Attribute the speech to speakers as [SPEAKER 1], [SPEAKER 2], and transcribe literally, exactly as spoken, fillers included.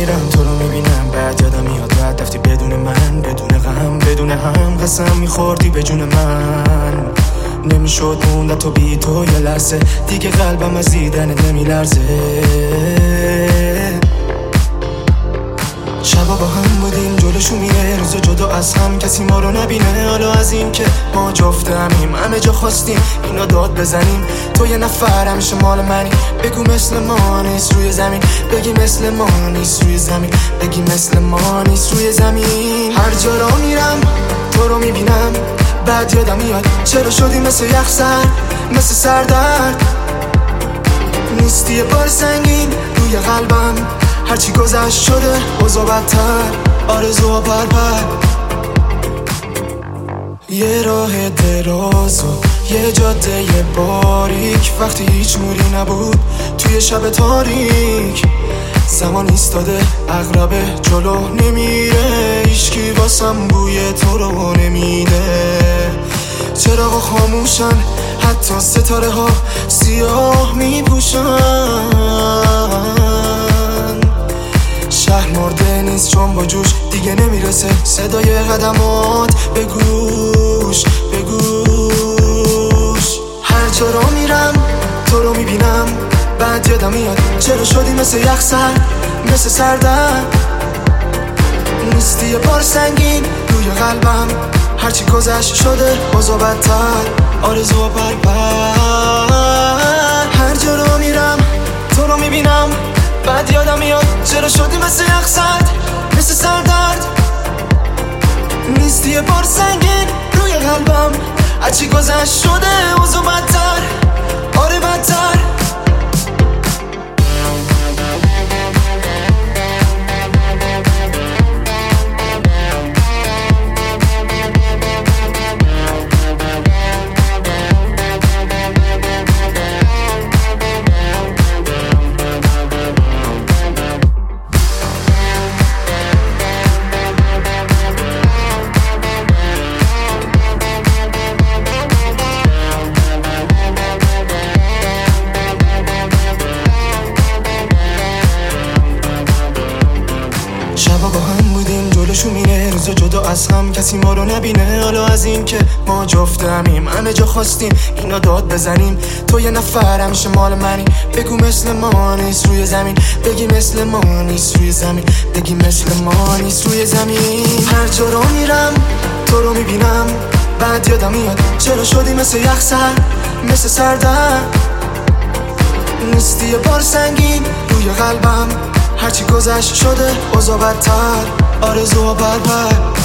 [SPEAKER 1] میرم تو رو میبینم، بعد یادم میاد بعد رفتی بدون من، بدون غم بدون هم، قسم میخوردی به جون من. نمیشد موندم تو بی تو یه لحظه دیگه، قلبم از دیدنت نمیلرزه. شبا با هم بودیم جلوشو میره روزا جدا از هم، کسی ما رو نبینه. حالا از این که ما جفتمیم همه جا خواستیم اینا داد بزنیم. تو یه نفر همیشه مال منی، بگو مثل ما نیست روی زمین، بگی مثل ما نیست روی زمین، بگی مثل ما نیست روی زمین. هر جا را میرم تو رو میبینم، بعد یادم میاد چرا شدی مثل یخ سر، مثل سردرد. نیستی یه بار سنگین روی قلبم، هرچی گذشت شده اوضاع بدتر، آرزوها پر پر. یه راه دراز و یه جاده باریک، وقتی هیچ نوری نبود توی شب تاریک. زمان ایستاده عقربه جلو نمیره، هیچکی واسم بوی تو رو نمیده. چراغا خاموشن حتی ستاره ها سیاه میپوشن. شهر مرده نیست چون با جوش دیگه نمیرسه صدای قدمات به گوش به گوش. هر جا رو میرم تو رو میبینم، بعد یادم میاد چرا شدی مثل یخ سر، مثل سردرد. نیستی یه بار سنگین روی قلبم، هرچی گذشت شده اوضاع بدتر، آرزوها پر پر. هر جا رو میرم تو رو میبینم، بعد یادم میاد چرا شدی مثل یخ سرد، مثل سردرد. نیستی یه بار سنگین روی قلبم، هرچی گذشت شده اوضاع بدتر، آره بدتر. شبا با هم بودیم جلوشو میره روزا جدا از هم، کسی ما رو نبینه. حالا از این که ما جفتمیم همه جا خواستیم اینا داد بزنیم. تو یه نفر همیشه مال منی، بگو مثل ما نیست روی زمین، بگی مثل ما نیست روی زمین، بگی مثل ما نیست روی زمین. هر جا رو میرم تو رو میبینم، بعد یادم میاد چرا شدی مثل یخ سر، مثل سردرد. نیستی یه بار سنگین روی قلبم، هرچی گذشت شده اوضاع بدتر، آرزوها پر پر.